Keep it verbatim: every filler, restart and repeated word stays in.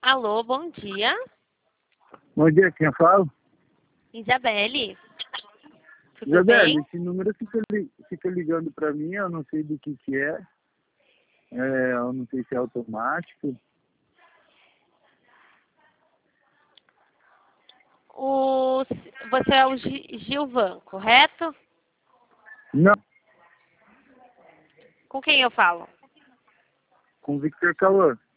Alô, bom dia. Bom dia, quem fala? Isabelle. Tudo Isabelle, bem? esse número fica, li- fica ligando para mim, eu não sei do que que é. É, eu não sei se é automático. O, você é o Gi- Gilvan, correto? Não, Com quem eu falo? com Victor Cauã.